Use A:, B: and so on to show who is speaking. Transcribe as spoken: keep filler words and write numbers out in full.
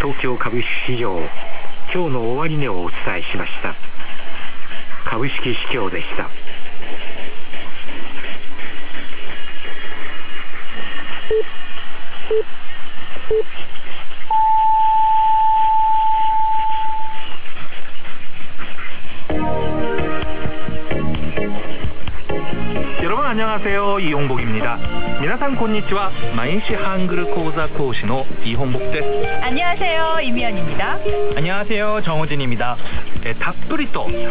A: 東京株式市場、今日の終値をお伝えしました。株式市況でした。
B: 여러분 안녕하세요. 이홍복입니다. 皆さんこんにちは。毎日ハングル講座講師の이홍복です。
C: 안녕하세요. 이미연입니다.
D: 안녕하세요. 정우진입니다.
B: 네, たっぷりと